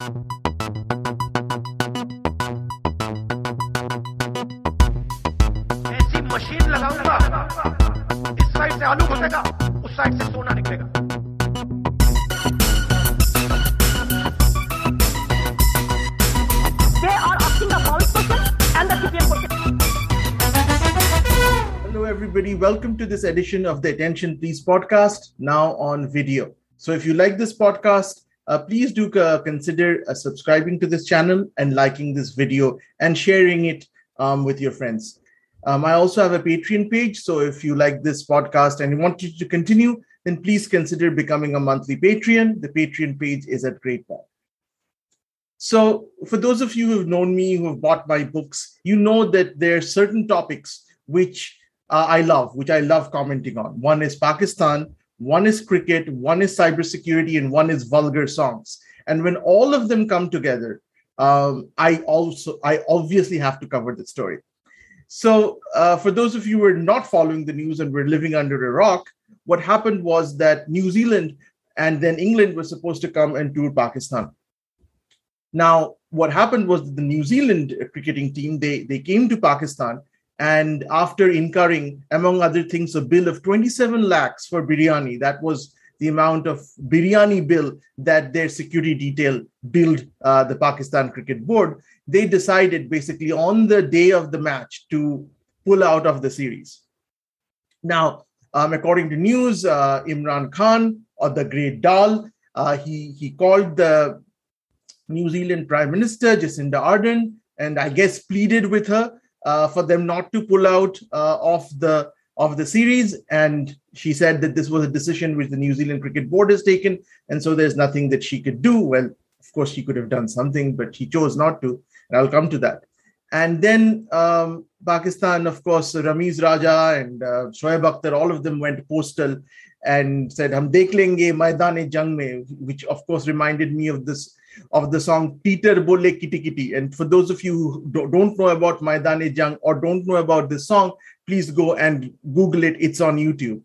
ऐसी मशीन लगाऊंगा, इस साइड से आलू घुसेगा, उस साइड से सोना निकलेगा। They are asking a false question and the CPM question. Hello, everybody. Welcome to this edition of the Attention Please podcast, now on video. So if you like this podcast, please do consider subscribing to this channel and liking this video and sharing it with your friends. I also have a Patreon page. So if you like this podcast and you want it to continue, then please consider becoming a monthly Patreon. The Patreon page is at Great Wall. So for those of you who have known me, who have bought my books, you know that there are certain topics which I love commenting on. One is Pakistan, one is cricket, one is cybersecurity, and one is vulgar songs. And when all of them come together, I obviously have to cover the story. So for those of you who are not following the news and were living under a rock, what happened was that New Zealand and then England were supposed to come and tour Pakistan. Now, what happened was that the New Zealand cricketing team, they came to Pakistan, and after incurring, among other things, a bill of 27 lakhs for biryani, that was the amount of biryani bill that their security detail billed the Pakistan Cricket Board, they decided basically on the day of the match to pull out of the series. Now, according to news, Imran Khan, or the Great Dal, he called the New Zealand Prime Minister, Jacinda Ardern, and I guess pleaded with her for them not to pull out of the series. And she said that this was a decision which the New Zealand Cricket Board has taken, and so there's nothing that she could do. Well, of course, she could have done something, but she chose not to, and I'll come to that. And then Pakistan, of course, Ramiz Raja and Shoaib Akhtar, all of them went postal and said, "Hum dekh lenge Maidan-e-Jang mein," which of course reminded me of the song Peter Bole Kitty Kitty. And for those of you who don't know about Maidan-e-Jang or don't know about this song, please go and Google it. It's on YouTube.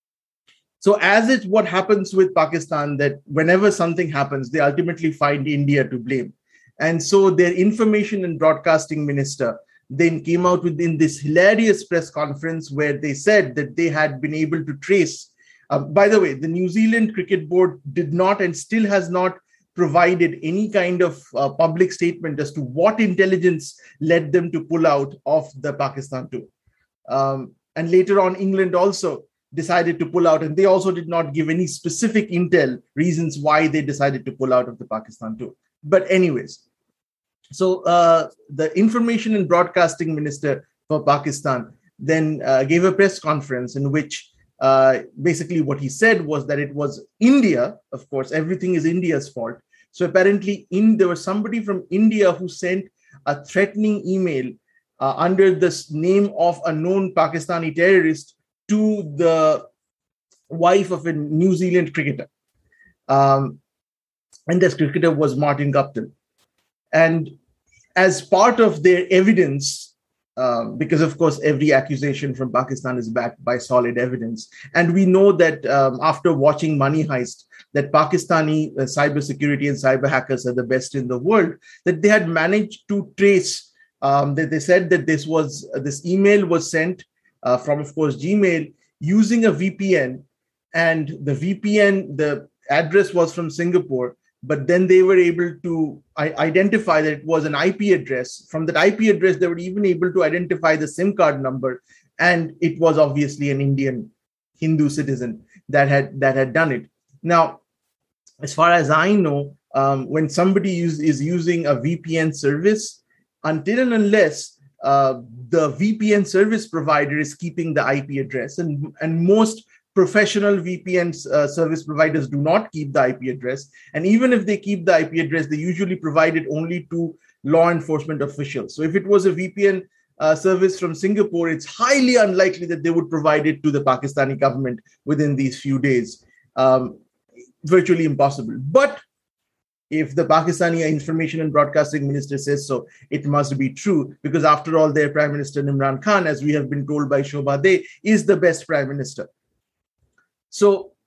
So as it's what happens with Pakistan, that whenever something happens, they ultimately find India to blame. And so their information and broadcasting minister then came out within this hilarious press conference where they said that they had been able to trace. By the way, the New Zealand Cricket Board did not and still has not provided any kind of public statement as to what intelligence led them to pull out of the Pakistan tour. And later on, England also decided to pull out, and they also did not give any specific intel reasons why they decided to pull out of the Pakistan tour. But anyways, so the information and broadcasting minister for Pakistan then gave a press conference in which basically what he said was that it was India. Of course, everything is India's fault. So apparently there was somebody from India who sent a threatening email under the name of a known Pakistani terrorist to the wife of a New Zealand cricketer. And this cricketer was Martin Guptill. And as part of their evidence, because of course every accusation from Pakistan is backed by solid evidence, and we know that after watching Money Heist, that Pakistani cybersecurity and cyber hackers are the best in the world, that they had managed to trace, that they said that this email was sent from, of course, Gmail using a VPN, and the address was from Singapore, but then they were able to identify that it was an IP address. From that IP address, they were even able to identify the SIM card number, and it was obviously an Indian Hindu citizen that had done it. Now, as far as I know, when somebody is using a VPN service, until and unless the VPN service provider is keeping the IP address, and most professional VPN service providers do not keep the IP address. And even if they keep the IP address, they usually provide it only to law enforcement officials. So if it was a VPN service from Singapore, it's highly unlikely that they would provide it to the Pakistani government within these few days. Virtually impossible. But if the Pakistani Information and Broadcasting Minister says so, it must be true, because after all, their Prime Minister Imran Khan, as we have been told by Shobha Dey, is the best Prime Minister. So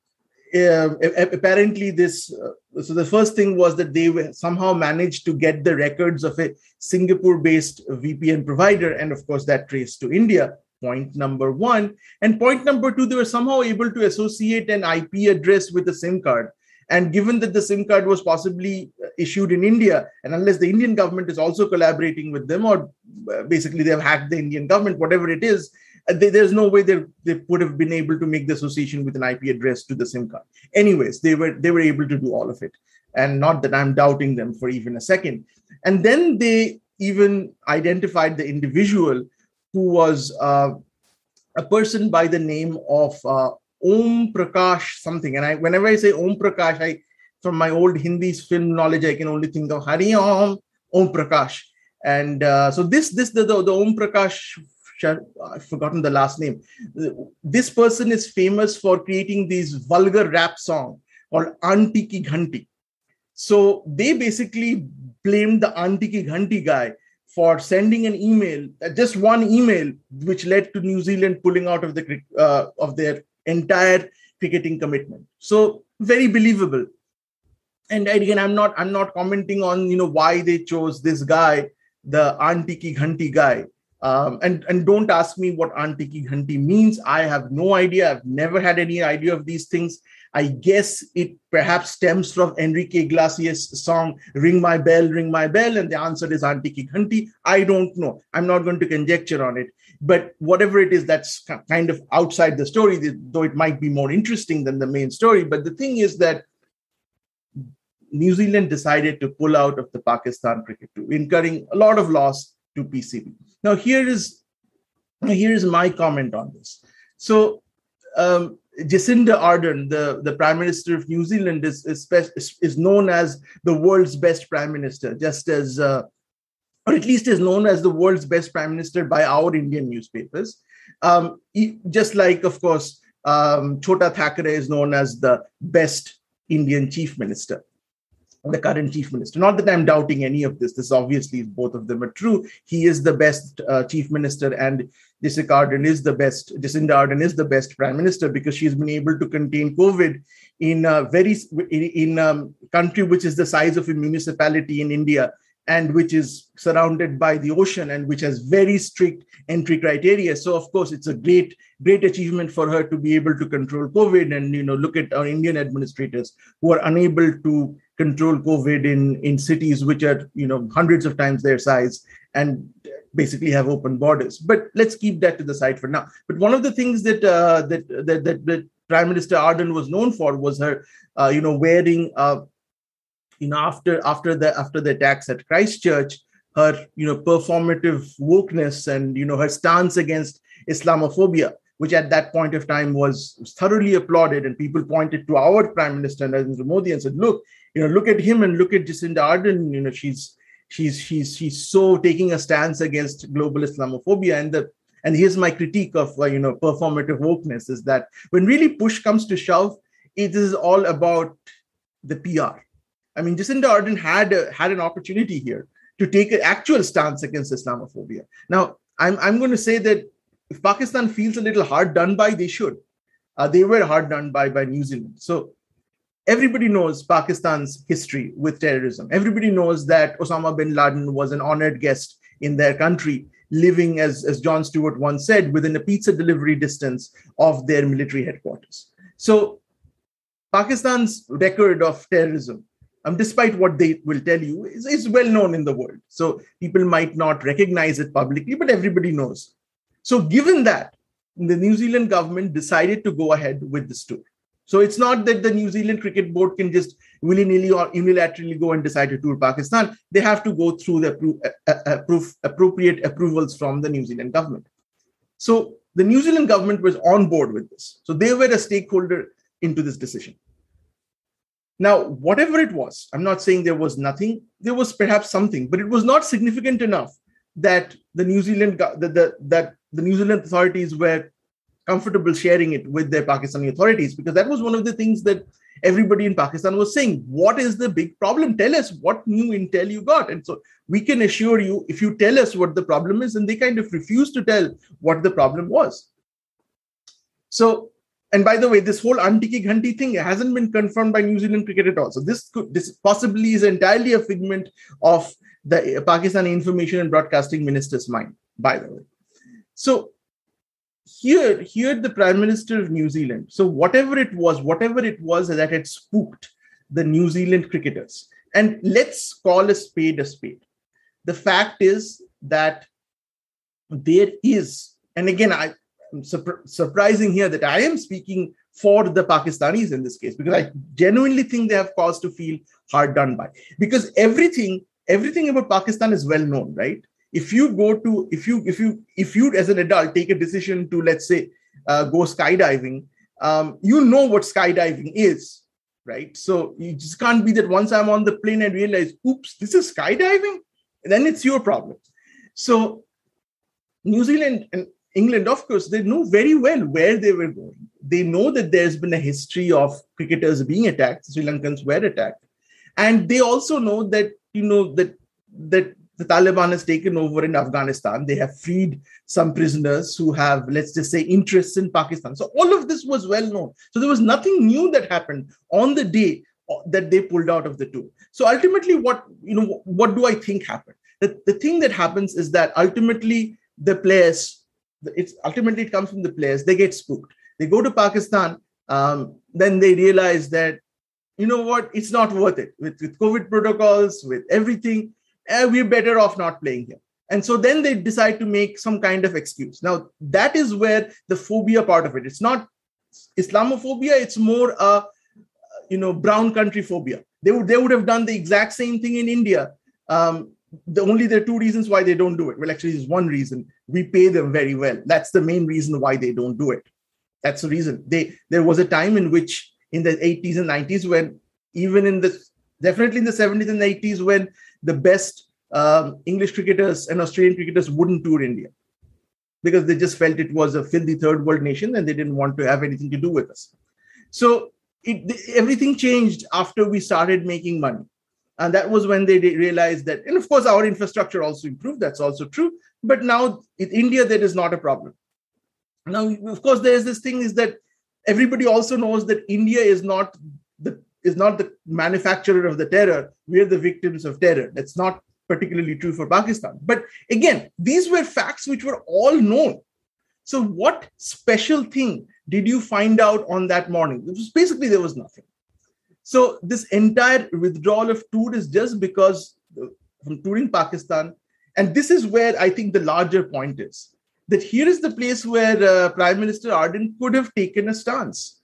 apparently so the first thing was that they somehow managed to get the records of a Singapore-based VPN provider, and of course that traced to India. Point number one. And point number two, they were somehow able to associate an IP address with a SIM card. And given that the SIM card was possibly issued in India, and unless the Indian government is also collaborating with them, or basically they have hacked the Indian government, whatever it is, there's no way they would have been able to make the association with an IP address to the SIM card. Anyways, they were able to do all of it. And not that I'm doubting them for even a second. And then they even identified the individual, who was a person by the name of Om Prakash something. And whenever I say Om Prakash, from my old Hindi film knowledge, I can only think of Hari Om Prakash. And so the Om Prakash, I've forgotten the last name. This person is famous for creating these vulgar rap song called Auntie Ki Ghanti. So they basically blamed the Auntie Ki Ghanti guy for sending an email, just one email, which led to New Zealand pulling out of their entire cricketing commitment. So very believable. And again, I'm not commenting on why they chose this guy, the Auntie Ki Ghanti guy. And don't ask me what Auntie Ki Ghanti means. I have no idea. I've never had any idea of these things. I guess it perhaps stems from Enrique Iglesias' song, Ring My Bell, and the answer is Auntie Ki Ghanti. I don't know. I'm not going to conjecture on it. But whatever it is, that's kind of outside the story, though it might be more interesting than the main story. But the thing is that New Zealand decided to pull out of the Pakistan cricket tour, incurring a lot of loss to PCB. Now, here is my comment on this. So, Jacinda Ardern, the Prime Minister of New Zealand, is known as the world's best Prime Minister, just as, or at least is known as the world's best Prime Minister by our Indian newspapers. Just like, of course, Chota Thackeray is known as the best Indian Chief Minister, the current Chief Minister. Not that I'm doubting any of this. This obviously, both of them are true. He is the best Chief Minister, and Jacinda Ardern is the best Prime Minister, because she's been able to contain COVID in a country which is the size of a municipality in India, and which is surrounded by the ocean, and which has very strict entry criteria. So, of course, it's a great achievement for her to be able to control COVID. And look at our Indian administrators who are unable to control COVID in cities which are hundreds of times their size and basically have open borders. But let's keep that to the side for now. But one of the things that Prime Minister Ardern was known for was her wearing after the attacks at Christchurch, her performative wokeness and her stance against Islamophobia, which at that point of time was thoroughly applauded, and people pointed to our Prime Minister Narendra Modi and said, look at him and look at Jacinda Ardern. She's so taking a stance against global Islamophobia. And here's my critique of performative wokeness, is that when really push comes to shove, it is all about the PR. I mean, Jacinda Ardern had an opportunity here to take an actual stance against Islamophobia. Now, I'm going to say that if Pakistan feels a little hard done by, they should. They were hard done by New Zealand. So everybody knows Pakistan's history with terrorism. Everybody knows that Osama bin Laden was an honored guest in their country, living, as Jon Stewart once said, within a pizza delivery distance of their military headquarters. So Pakistan's record of terrorism, despite what they will tell you, is well known in the world. So people might not recognize it publicly, but everybody knows. So given that, the New Zealand government decided to go ahead with this tour. So it's not that the New Zealand Cricket Board can just willy-nilly or unilaterally go and decide to tour Pakistan. They have to go through the appropriate approvals from the New Zealand government. So the New Zealand government was on board with this. So they were a stakeholder into this decision. Now, whatever it was, I'm not saying there was nothing. There was perhaps something, but it was not significant enough that the New Zealand the New Zealand authorities were comfortable sharing it with their Pakistani authorities, because that was one of the things that everybody in Pakistan was saying. What is the big problem? Tell us what new intel you got. And so we can assure you, if you tell us what the problem is, and they kind of refused to tell what the problem was. So And by the way, this whole Antiki Ghanti thing hasn't been confirmed by New Zealand cricket at all. So this possibly is entirely a figment of the Pakistani Information and Broadcasting Minister's mind, by the way. So here the Prime Minister of New Zealand, so whatever it was that had spooked the New Zealand cricketers, and let's call a spade a spade. The fact is that there is, and again, I'm surprising here that I am speaking for the Pakistanis in this case, because I genuinely think they have cause to feel hard done by, because everything about Pakistan is well known, right? If you as an adult take a decision to, let's say, go skydiving, you know what skydiving is, right? So you just can't be that once I'm on the plane and realize, oops, this is skydiving, then it's your problem. So New Zealand and England, of course, they know very well where they were going. They know that there's been a history of cricketers being attacked. Sri Lankans were attacked. And they also know that, that the Taliban has taken over in Afghanistan. They have freed some prisoners who have, let's just say, interests in Pakistan. So all of this was well known. So there was nothing new that happened on the day that they pulled out of the tour. So ultimately, what do I think happened? The thing that happens is that ultimately the players, it comes from the players. They get spooked. They go to Pakistan. Then they realize that, you know what, it's not worth it. With COVID protocols, with everything, we're better off not playing here. And so then they decide to make some kind of excuse. Now, that is where the phobia part of it. It's not Islamophobia. It's more brown country phobia. They would have done the exact same thing in India. There are two reasons why they don't do it. Well, actually, there's one reason. We pay them very well. That's the main reason why they don't do it. That's the reason. There was a time in which, in the 80s and 90s, when definitely in the 70s and 80s, when the best English cricketers and Australian cricketers wouldn't tour India because they just felt it was a filthy third world nation and they didn't want to have anything to do with us. So everything changed after we started making money. And that was when they realized that, and of course, our infrastructure also improved. That's also true. But now in India, that is not a problem. Now, of course, there's this thing is that everybody also knows that India is not the manufacturer of the terror. We are the victims of terror. That's not particularly true for Pakistan. But again, these were facts which were all known. So what special thing did you find out on that morning? Basically, there was nothing. So this entire withdrawal of tour is just because from touring Pakistan. And this is where I think the larger point is that here is the place where Prime Minister Ardern could have taken a stance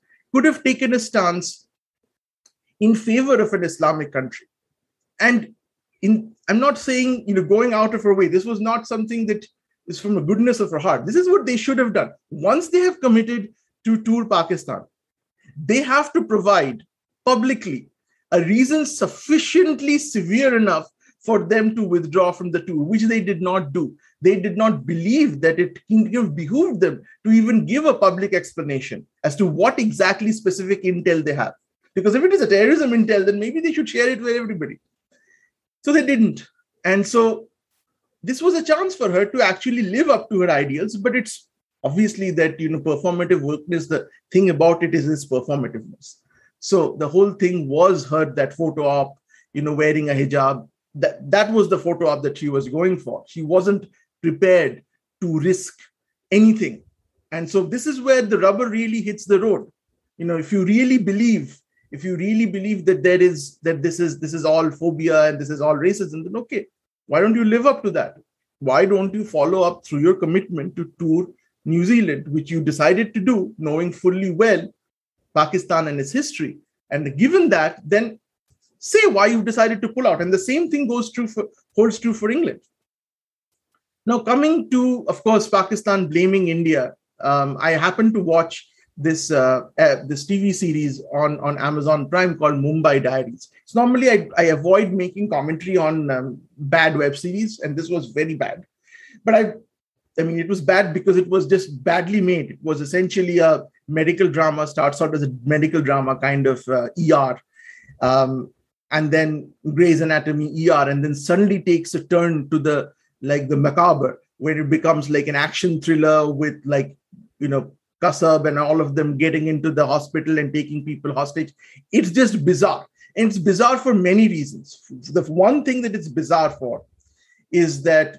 in favor of an Islamic country. And I'm not saying, going out of her way. This was not something that is from the goodness of her heart. This is what they should have done. Once they have committed to tour Pakistan, they have to provide publicly a reason sufficiently severe enough for them to withdraw from the tour, which they did not do. They did not believe that it behooved them to even give a public explanation as to what exactly specific intel they have. Because if it is a terrorism intel, then maybe they should share it with everybody. So they didn't. And so this was a chance for her to actually live up to her ideals, but it's obviously that, performative workness, the thing about it is its performativeness. So the whole thing was her, that photo op, wearing a hijab, that was the photo op that she was going for. She wasn't prepared to risk anything. And so this is where the rubber really hits the road. If you really believe that this is all phobia and this is all racism, then okay, why don't you live up to that? Why don't you follow up through your commitment to tour New Zealand, which you decided to do, knowing fully well Pakistan and its history? And given that, then say why you decided to pull out. And the same thing holds true for England. Now, coming to, of course, Pakistan blaming India, I happened to watch this TV series on Amazon Prime called Mumbai Diaries. So normally I avoid making commentary on bad web series, and this was very bad. But I mean, it was bad because it was just badly made. It was essentially a medical drama, starts out as a medical drama kind of ER, and then Grey's Anatomy ER, and then suddenly takes a turn to the macabre, where it becomes like an action thriller with Kasab and all of them getting into the hospital and taking people hostage. It's just bizarre. And it's bizarre for many reasons. The one thing that it's bizarre for is that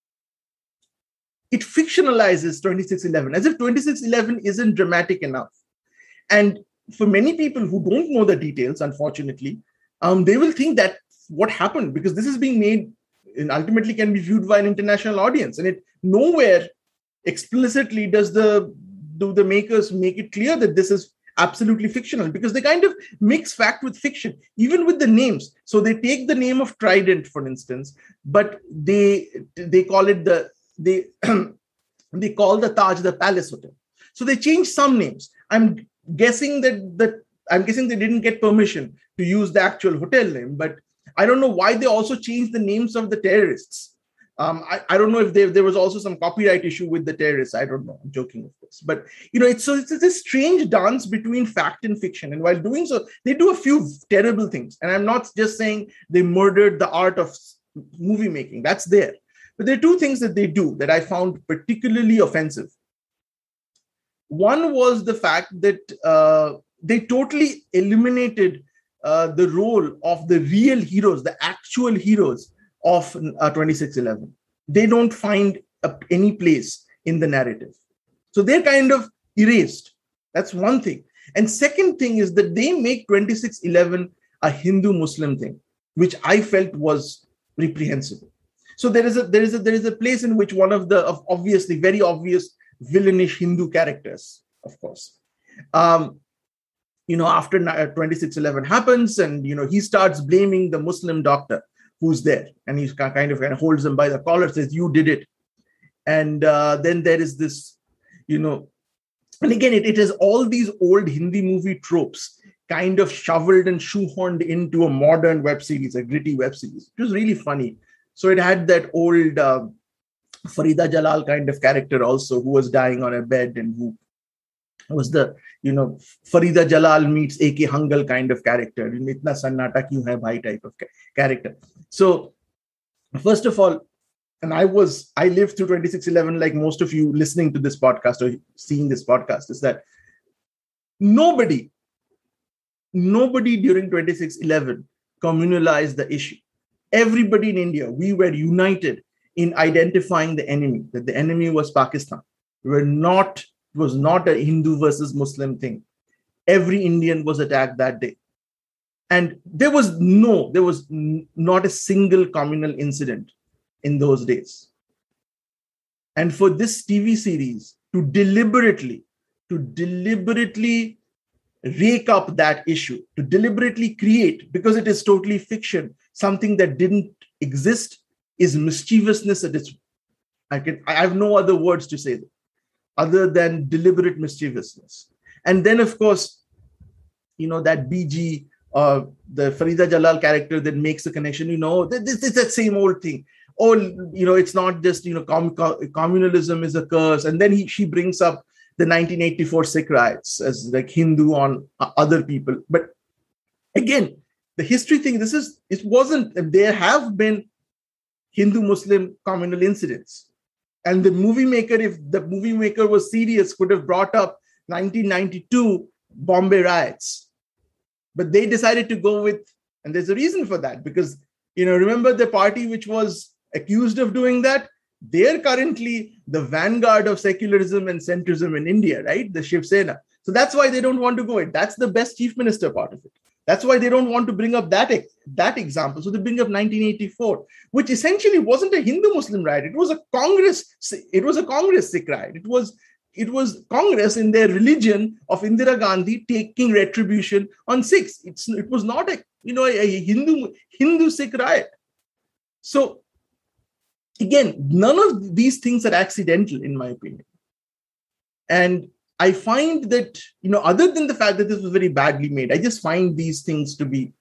it fictionalizes 2611 as if 2611 isn't dramatic enough. And for many people who don't know the details, unfortunately, they will think that what happened, because this is being made and ultimately can be viewed by an international audience. And it nowhere explicitly do the makers make it clear that this is absolutely fictional, because they kind of mix fact with fiction, even with the names. So they take the name of Trident, for instance, but they call it they call the Taj the Palace Hotel. So they change some names. I'm guessing they didn't get permission to use the actual hotel name, but I don't know why they also changed the names of the terrorists. I don't know if there was also some copyright issue with the terrorists. I don't know. I'm joking, of course. But, it's this strange dance between fact and fiction. And while doing so, they do a few terrible things. And I'm not just saying they murdered the art of movie making. That's there. But there are two things that they do that I found particularly offensive. One was the fact that they totally eliminated the role of the real heroes, the actual heroes of 2611. They don't find any place in the narrative. So they're kind of erased. That's one thing. And second thing is that they make 2611 a Hindu-Muslim thing, which I felt was reprehensible. So there is a place in which one of the obviously very obvious villainish Hindu characters, of course, after 2611 happens, and he starts blaming the Muslim doctor who's there, and he kind of holds him by the collar, says, "You did it." And then there is this, and again, it has all these old Hindi movie tropes kind of shoveled and shoehorned into a modern web series, a gritty web series. It was really funny. So it had that old Farida Jalal kind of character also, who was dying on a bed, and who was the, Farida Jalal meets A.K. Hangal kind of character, itna sannata kyun hai bhai type of character. So first of all, and I lived through 2611 like most of you listening to this podcast or seeing this podcast, is that nobody during 2611 communalized the issue. Everybody in India, we were united in identifying the enemy, that the enemy was Pakistan. It was not a Hindu versus Muslim thing. Every Indian was attacked that day. And there was not a single communal incident in those days. And for this TV series to deliberately rake up that issue, to deliberately create, because it is totally fiction, something that didn't exist, is mischievousness at its. I have no other words to say that, other than deliberate mischievousness. And then, of course, that BG, the Farida Jalal character that makes the connection, this is that same old thing. Oh, it's not just, communalism is a curse. And then she brings up the 1984 Sikh riots as like Hindu on other people. But again, the history thing, there have been Hindu-Muslim communal incidents. And the movie maker, if the movie maker was serious, could have brought up 1992 Bombay riots. But they decided to go with, and there's a reason for that, because, remember the party which was accused of doing that? They're currently the vanguard of secularism and centrism in India, right? The Shiv Sena. So that's why they don't want to go in. That's the best chief minister part of it. That's why they don't want to bring up that example. So they bring up 1984, which essentially wasn't a Hindu-Muslim riot. It was a Congress Sikh riot. It was Congress in their religion of Indira Gandhi taking retribution on Sikhs. It was not a Hindu Sikh riot. So again, none of these things are accidental, in my opinion. And I find that, other than the fact that this was very badly made, I just find these things to be,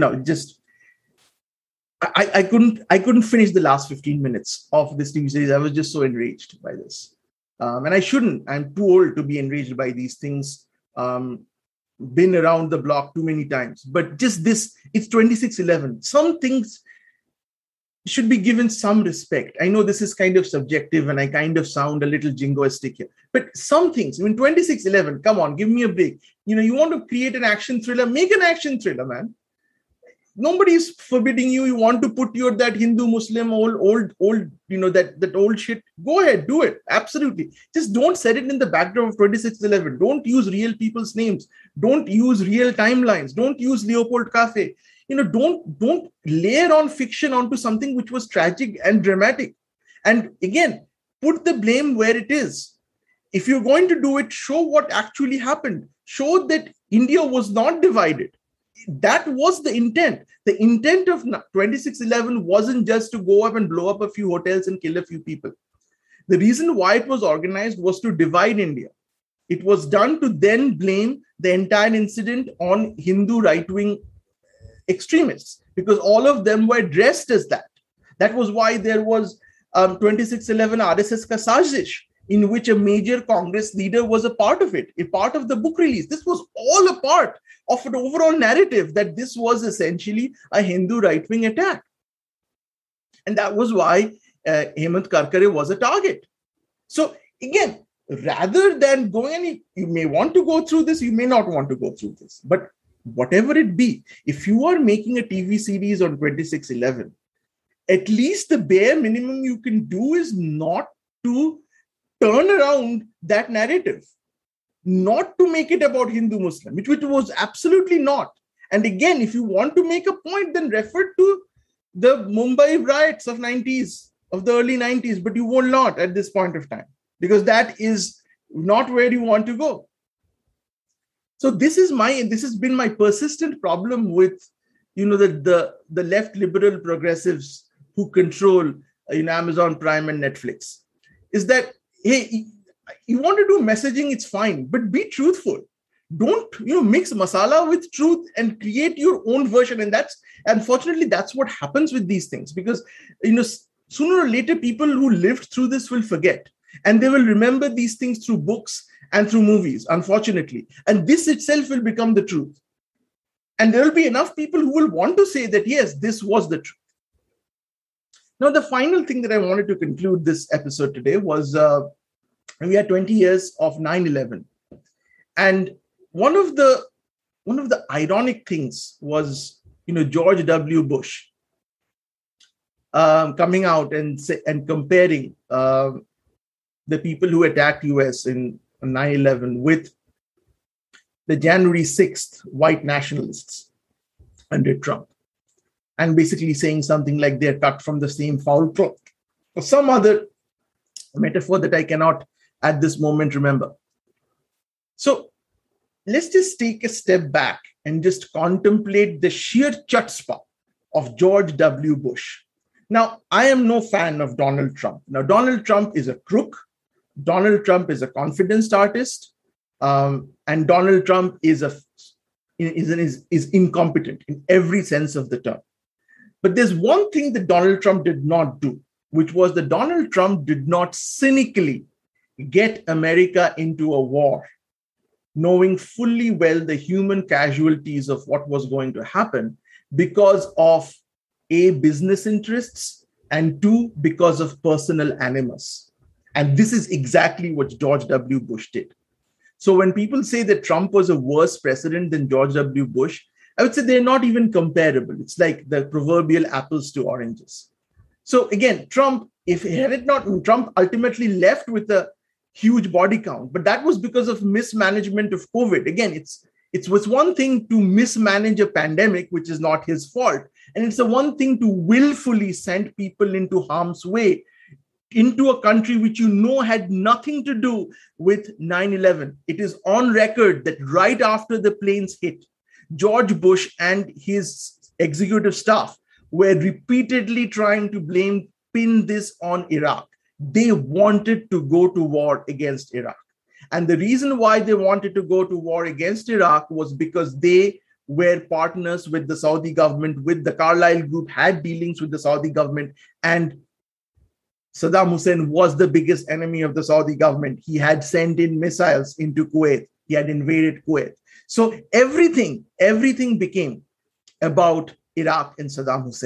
I couldn't finish the last 15 minutes of this TV series. I was just so enraged by this. And I shouldn't. I'm too old to be enraged by these things. Been around the block too many times. But just this, it's 2611. Some things should be given some respect. I know this is kind of subjective and I kind of sound a little jingoistic here, but some things, 2611, come on, give me a break. You want to create an action thriller, make an action thriller, man. Nobody's forbidding you. You want to put that Hindu Muslim old that old shit. Go ahead, do it. Absolutely. Just don't set it in the background of 2611. Don't use real people's names. Don't use real timelines. Don't use Leopold Cafe. Don't layer on fiction onto something which was tragic and dramatic. And again, put the blame where it is. If you're going to do it, show what actually happened. Show that India was not divided. That was the intent. The intent of 2611 wasn't just to go up and blow up a few hotels and kill a few people. The reason why it was organized was to divide India. It was done to then blame the entire incident on Hindu right-wing extremists, because all of them were dressed as that. That was why there was 2611 RSS ka sazish, in which a major Congress leader was a part of it, a part of the book release. This was all a part of an overall narrative that this was essentially a Hindu right-wing attack. And that was why Hemant Karkare was a target. So again, rather than going, you may want to go through this, you may not want to go through this, but whatever it be, if you are making a TV series on 2611, at least the bare minimum you can do is not to turn around that narrative, not to make it about Hindu Muslim, which it was absolutely not. And again, if you want to make a point, then refer to the Mumbai riots of the early 90s, but you will not at this point of time, because that is not where you want to go. So this has been my persistent problem with, the left liberal progressives who control Amazon Prime and Netflix, is that, hey, you want to do messaging, it's fine, but be truthful. Don't mix masala with truth and create your own version. And unfortunately, that's what happens with these things, because sooner or later, people who lived through this will forget, and they will remember these things through books and through movies, unfortunately. And this itself will become the truth. And there will be enough people who will want to say that, yes, this was the truth. Now, the final thing that I wanted to conclude this episode today was we had 20 years of 9/11. And one of the ironic things was, George W. Bush coming out and comparing the people who attacked US in 9/11 with the January 6th white nationalists under Trump, and basically saying something like they're cut from the same foul cloth, or some other metaphor that I cannot at this moment remember. So let's just take a step back and just contemplate the sheer chutzpah of George W. Bush. Now, I am no fan of Donald Trump. Now, Donald Trump is a crook. Donald Trump is a confidence artist. And Donald Trump is incompetent in every sense of the term. But there's one thing that Donald Trump did not do, which was that Donald Trump did not cynically get America into a war, knowing fully well the human casualties of what was going to happen because of A, business interests, and two, because of personal animus. And this is exactly what George W. Bush did. So when people say that Trump was a worse president than George W. Bush, I would say they're not even comparable. It's like the proverbial apples to oranges. So again, Trump ultimately left with a huge body count, but that was because of mismanagement of COVID. Again, it was one thing to mismanage a pandemic, which is not his fault. And it's the one thing to willfully send people into harm's way, into a country which had nothing to do with 9/11. It is on record that right after the planes hit, George Bush and his executive staff were repeatedly trying to pin this on Iraq. They wanted to go to war against Iraq. And the reason why they wanted to go to war against Iraq was because they were partners with the Saudi government, with the Carlyle Group, had dealings with the Saudi government, and Saddam Hussein was the biggest enemy of the Saudi government. He had sent in missiles into Kuwait. He had invaded Kuwait. So everything became about Iraq and Saddam Hussein,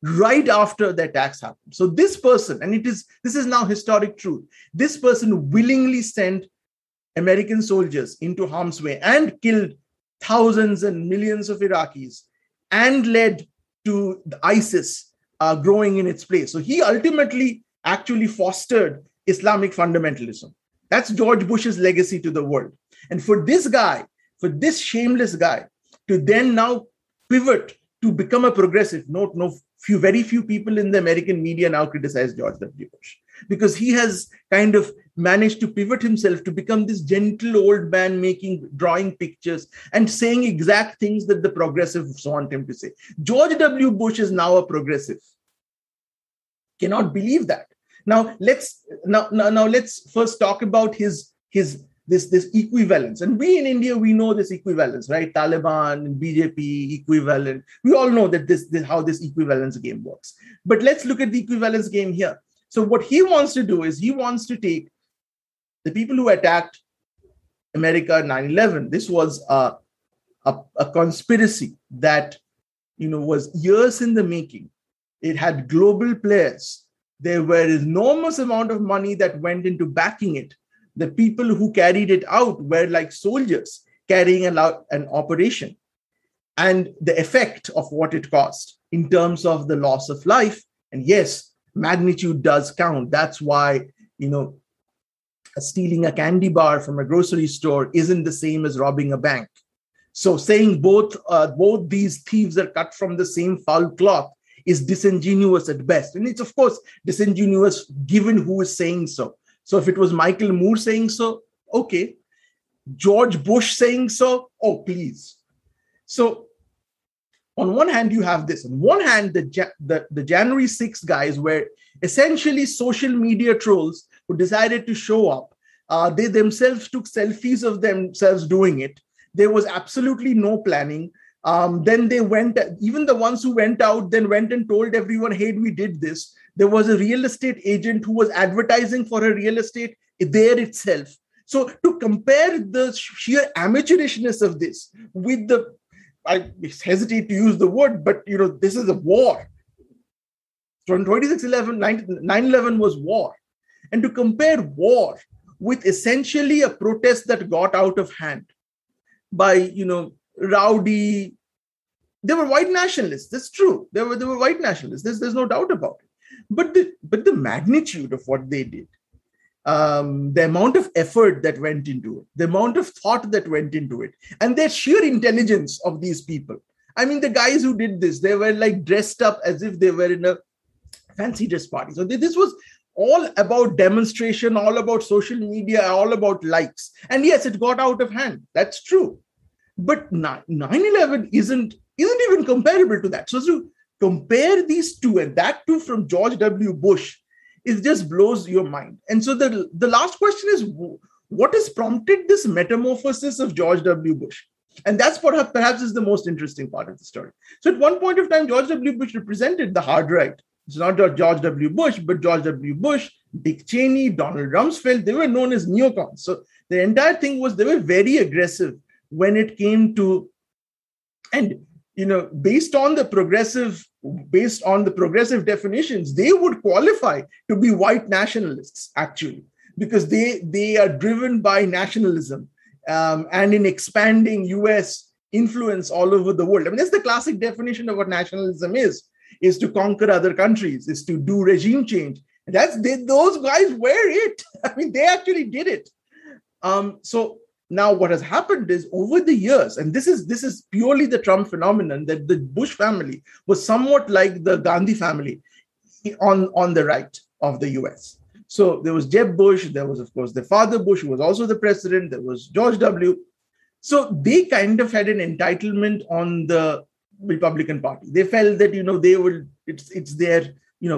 right after the attacks happened. So this person, and this is now historic truth, this person willingly sent American soldiers into harm's way and killed thousands and millions of Iraqis and led to the ISIS growing in its place. So he ultimately actually fostered Islamic fundamentalism. That's George Bush's legacy to the world. And for this guy, for this shameless guy, to then now pivot to become a progressive, very few people in the American media now criticize George W. Bush, because he has kind of managed to pivot himself to become this gentle old man drawing pictures and saying exact things that the progressives want him to say. George W. Bush is now a progressive. Cannot believe that. Now let's first talk about this equivalence. And we in India, we know this equivalence, right? Taliban and BJP equivalent. We all know that this how this equivalence game works. But let's look at the equivalence game here. So what he wants to do is he wants to take the people who attacked America 9/11. This was a conspiracy that was years in the making. It had global players. There were enormous amount of money that went into backing it. The people who carried it out were like soldiers carrying out an operation. And the effect of what it cost in terms of the loss of life, and yes, magnitude does count. That's why, stealing a candy bar from a grocery store isn't the same as robbing a bank. So saying both these thieves are cut from the same foul cloth is disingenuous at best. And it's, of course, disingenuous given who is saying so. So if it was Michael Moore saying so, okay. George Bush saying so, oh, please. So on one hand, you have this. On one hand, the January 6th guys were essentially social media trolls who decided to show up. They themselves took selfies of themselves doing it. There was absolutely no planning. Then they went, even the ones who went out, then went and told everyone, hey, we did this. There was a real estate agent who was advertising for a real estate there itself. So to compare the sheer amateurishness of this with I hesitate to use the word, but this is a war. So 9/11 was war. And to compare war with essentially a protest that got out of hand by, rowdy, they were white nationalists. That's true. They were white nationalists. There's no doubt about it. But the magnitude of what they did, the amount of effort that went into it, the amount of thought that went into it, and their sheer intelligence of these people. I mean, the guys who did this, they were like dressed up as if they were in a fancy dress party. So this was all about demonstration, all about social media, all about likes. And yes, it got out of hand. That's true. But 9/11 isn't even comparable to that. So to compare these two, and that too from George W. Bush, it just blows your mind. And so the last question is, what has prompted this metamorphosis of George W. Bush? And that's what perhaps is the most interesting part of the story. So at one point of time, George W. Bush represented the hard right. It's not George W. Bush, but George W. Bush, Dick Cheney, Donald Rumsfeld. They were known as neocons. So the entire thing was they were very aggressive when it came to, and based on the progressive definitions, they would qualify to be white nationalists, actually, because they are driven by nationalism and in expanding US influence all over the world. I mean, that's the classic definition of what nationalism is to conquer other countries, is to do regime change. And those guys were it. I mean, they actually did it. So now what has happened is over the years, and this is purely the Trump phenomenon, that the Bush family was somewhat like the Gandhi family on the right of the US. So there was Jeb Bush, there was, of course, their father Bush, who was also the president, there was George W. So they kind of had an entitlement on the Republican Party. They felt that, it's their,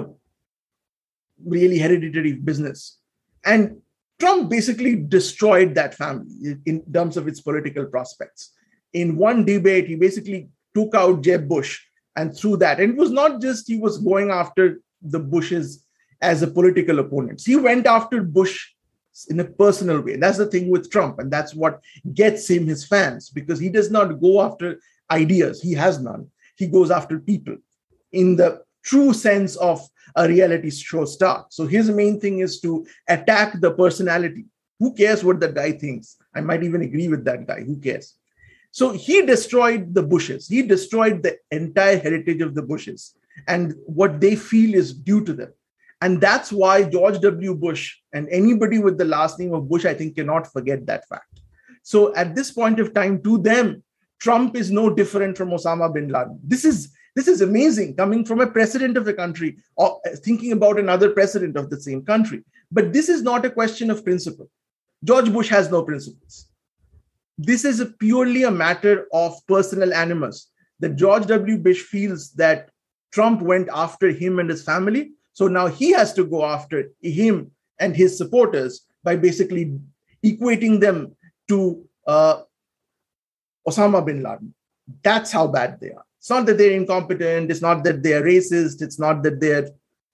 really hereditary business. And Trump basically destroyed that family in terms of its political prospects. In one debate, he basically took out Jeb Bush and threw that. And it was not just he was going after the Bushes as a political opponents. He went after Bush in a personal way. And that's the thing with Trump. And that's what gets him his fans, because he does not go after ideas. He has none. He goes after people in the true sense of a reality show star. So his main thing is to attack the personality. Who cares what that guy thinks? I might even agree with that guy. Who cares? So he destroyed the Bushes. He destroyed the entire heritage of the Bushes and what they feel is due to them. And that's why George W. Bush and anybody with the last name of Bush, I think, cannot forget that fact. So at this point of time, to them, Trump is no different from Osama bin Laden. This is amazing coming from a president of a country or thinking about another president of the same country. But this is not a question of principle. George Bush has no principles. This is purely a matter of personal animus, that George W. Bush feels that Trump went after him and his family. So now he has to go after him and his supporters by basically equating them to Osama bin Laden. That's how bad they are. It's not that they're incompetent. It's not that they're racist. It's not that they're,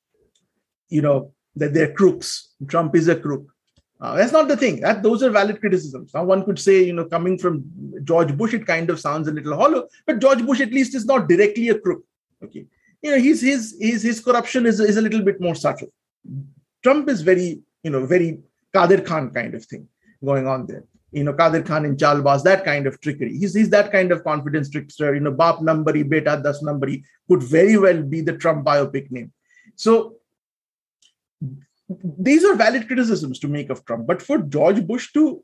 that they're crooks. Trump is a crook. That's not the thing. Those are valid criticisms. Now, one could say, coming from George Bush, it kind of sounds a little hollow, but George Bush at least is not directly a crook. Okay, his corruption is a little bit more subtle. Trump is very Qadir Khan kind of thing going on there. Qadir Khan in Chalbaz, that kind of trickery. He's that kind of confidence trickster. Baap Nambari, Beta Das Nambari could very well be the Trump biopic name. So these are valid criticisms to make of Trump. But for George Bush to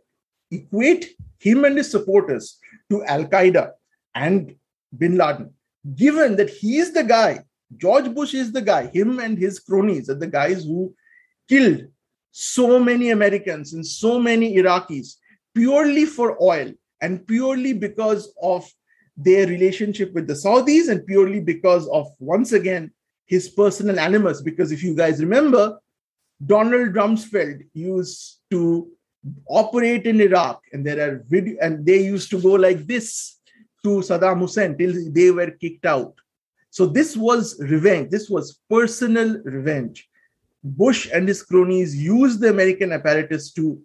equate him and his supporters to Al-Qaeda and bin Laden, given that he is the guy, George Bush is the guy, him and his cronies are the guys who killed so many Americans and so many Iraqis purely for oil and purely because of their relationship with the Saudis and purely because of, once again, his personal animus. Because if you guys remember, Donald Rumsfeld used to operate in Iraq, and there are and they used to go like this to Saddam Hussein till they were kicked out. So this was revenge. This was personal revenge. Bush and his cronies used the American apparatus to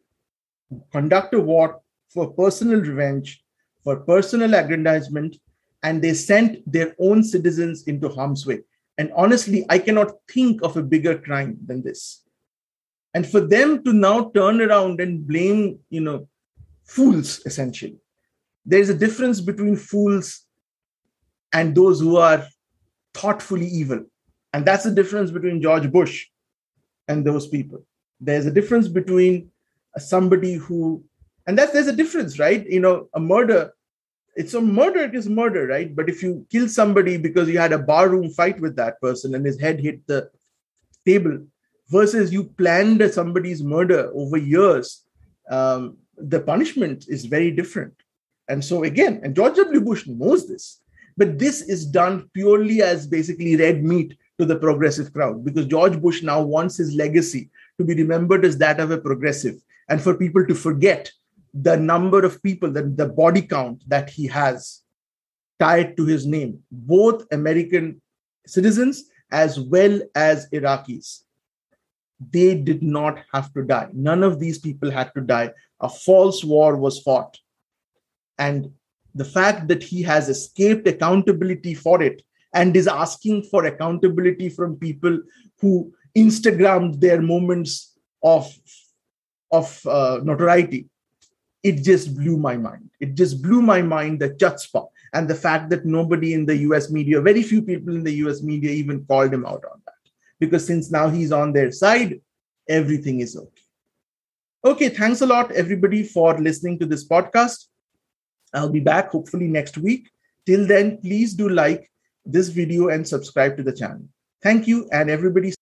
conduct a war for personal revenge, for personal aggrandizement, and they sent their own citizens into harm's way. And honestly, I cannot think of a bigger crime than this. And for them to now turn around and blame, fools, essentially. There's a difference between fools and those who are thoughtfully evil. And that's the difference between George Bush and those people. There's a difference between somebody who, and there's a difference, right? A murder, it is murder, right? But if you kill somebody because you had a barroom fight with that person and his head hit the table, versus you planned somebody's murder over years, the punishment is very different. And so again, and George W. Bush knows this, but this is done purely as basically red meat to the progressive crowd, because George Bush now wants his legacy to be remembered as that of a progressive, and for people to forget the number of people, the body count that he has tied to his name, both American citizens as well as Iraqis. They did not have to die. None of these people had to die. A false war was fought. And the fact that he has escaped accountability for it and is asking for accountability from people who Instagrammed their moments of notoriety, it just blew my mind. It just blew my mind, the chutzpah, and the fact that nobody in the US media, very few people in the US media even called him out on that. Because since now he's on their side, everything is okay. Okay, thanks a lot, everybody, for listening to this podcast. I'll be back hopefully next week. Till then, please do like this video and subscribe to the channel. Thank you, and everybody